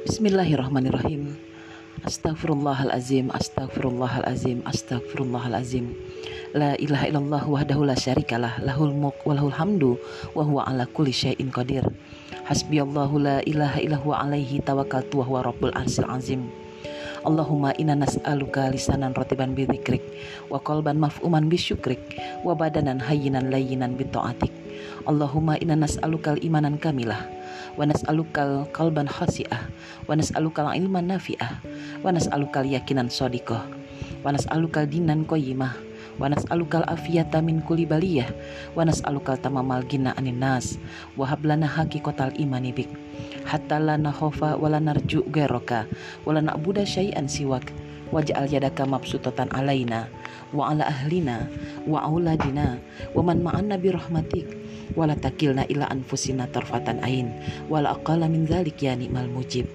Bismillahirrahmanirrahim. Astaghfirullahalazim, astaghfirullahalazim, astaghfirullahalazim. La ilaha illallah wahdahu la syarikalah, lahul mulk wa lahul hamdu wa huwa ala kulli syai'in qadir. Hasbiyallahu la ilaha illa huwa alaihi tawakkaltu wa huwa rabbul arsyil azim. Allahumma inna nas'aluka lisanan ratiban bi dzikrik wa qalban maf'uman bi syukrik wa badanan hayyinan layyinan bi ta'atik. Allahumma inna nas'alukal imanan kamilah wa nas'alukal qalban khasi'ah wa nas'alukal ilman nafi'ah wa nas'alukal yakinan shadiqah wa nas'alukal dinan qayyimah wa nas'alukal afiyata min kulli baliyah wa nas'alukal tamamal ghina anin nas wa hablana haqiqatal imani bik hatta la nakhafa wa la narju ghairaka wa la na'budu syai'an siwak waj'al yadaka mabsutatan alaina wa ala ahlina wa auladina wa man ma'anna bi rahmatik wala takilna ila anfusina tarfatan ain wala aqala min dzalik ya ni'mal mujib.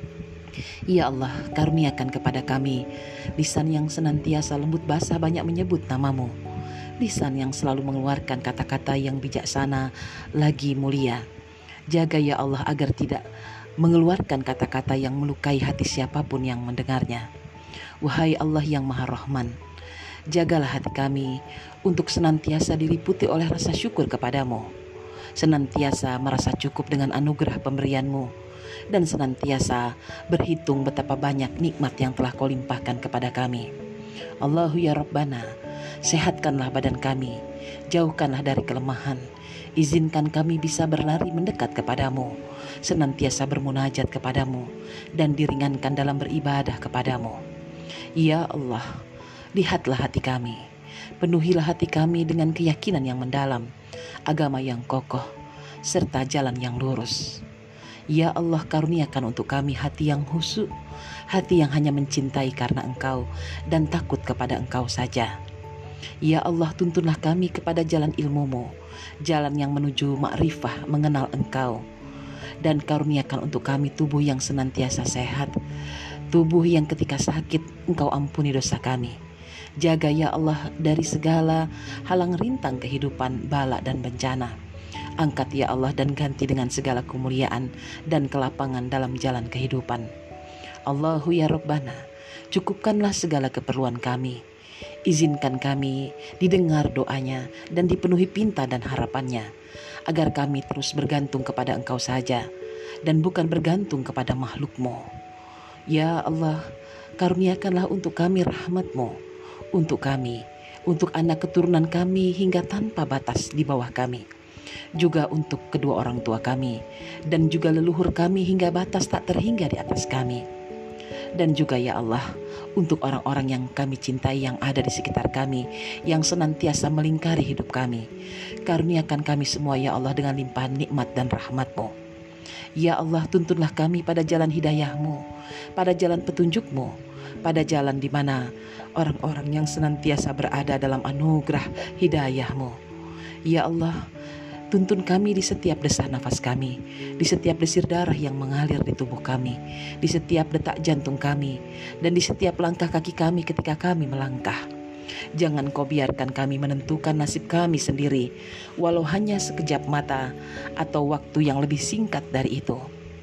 Ya Allah, karuniakan kepada kami lisan yang senantiasa lembut basah banyak menyebut namamu, lisan yang selalu mengeluarkan kata-kata yang bijaksana lagi mulia. Jaga ya Allah agar tidak mengeluarkan kata-kata yang melukai hati siapapun yang mendengarnya. Wahai Allah yang Maha Rahman, jagalah hati kami untuk senantiasa diliputi oleh rasa syukur kepadamu, senantiasa merasa cukup dengan anugerah pemberianmu, dan senantiasa berhitung betapa banyak nikmat yang telah kau limpahkan kepada kami. Allahu ya Rabbana, sehatkanlah badan kami, jauhkanlah dari kelemahan, izinkan kami bisa berlari mendekat kepadamu, senantiasa bermunajat kepadamu, dan diringankan dalam beribadah kepadamu. Ya Allah, lihatlah hati kami, penuhilah hati kami dengan keyakinan yang mendalam, agama yang kokoh, serta jalan yang lurus. Ya Allah, karuniakan untuk kami hati yang khusyuk, hati yang hanya mencintai karena Engkau dan takut kepada Engkau saja. Ya Allah, tuntunlah kami kepada jalan ilmu-Mu, jalan yang menuju makrifah mengenal Engkau, dan karuniakan untuk kami tubuh yang senantiasa sehat, tubuh yang ketika sakit Engkau ampuni dosa kami. Jaga ya Allah dari segala halang rintang kehidupan, bala dan bencana. Angkat ya Allah dan ganti dengan segala kemuliaan dan kelapangan dalam jalan kehidupan. Allahu ya Rabbana, cukupkanlah segala keperluan kami. Izinkan kami didengar doanya dan dipenuhi pinta dan harapannya, agar kami terus bergantung kepada Engkau saja dan bukan bergantung kepada makhluk-Mu. Ya Allah, karuniakanlah untuk kami rahmat-Mu, untuk kami, untuk anak keturunan kami hingga tanpa batas di bawah kami, juga untuk kedua orang tua kami, dan juga leluhur kami hingga batas tak terhingga di atas kami. Dan juga ya Allah, untuk orang-orang yang kami cintai yang ada di sekitar kami, yang senantiasa melingkari hidup kami. Karuniakan kami semua ya Allah dengan limpahan nikmat dan rahmat-Mu. Ya Allah, tuntunlah kami pada jalan hidayah-Mu, pada jalan petunjuk-Mu, pada jalan di mana orang-orang yang senantiasa berada dalam anugerah hidayah-Mu. Ya Allah, tuntun kami di setiap desah nafas kami, di setiap desir darah yang mengalir di tubuh kami, di setiap detak jantung kami, dan di setiap langkah kaki kami ketika kami melangkah. Jangan Kau biarkan kami menentukan nasib kami sendiri, walau hanya sekejap mata atau waktu yang lebih singkat dari itu.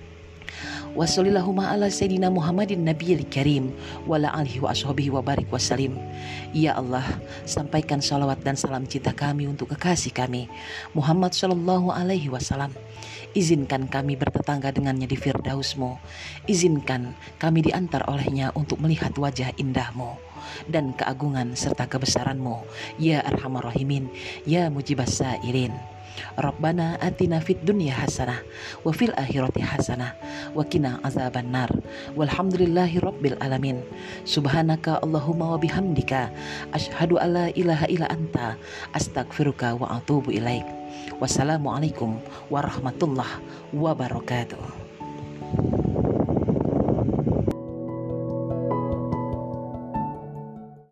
Wa sallallahu ala sayyidina Muhammadin nabiyil karim wa ala alihi wa ashabihi wa barik wa salim. Ya Allah, sampaikan salawat dan salam cinta kami untuk kekasih kami Muhammad sallallahu alaihi wasallam. Izinkan kami bertetangga dengannya di Firdaus-Mu. Izinkan kami diantar olehnya untuk melihat wajah indah-Mu dan keagungan serta kebesaran-Mu. Ya Arhamar Rahimin, Ya Mujibas Sa'ilin. Rabbana atina fid dunya hasanah wa fil akhirati hasanah wa qina azabannar. Walhamdulillahi rabbil alamin. Subhanaka Allahumma wa bihamdika asyhadu alla ilaha illa anta astaghfiruka wa atubu ilaik. Wassalamualaikum warahmatullahi wabarakatuh.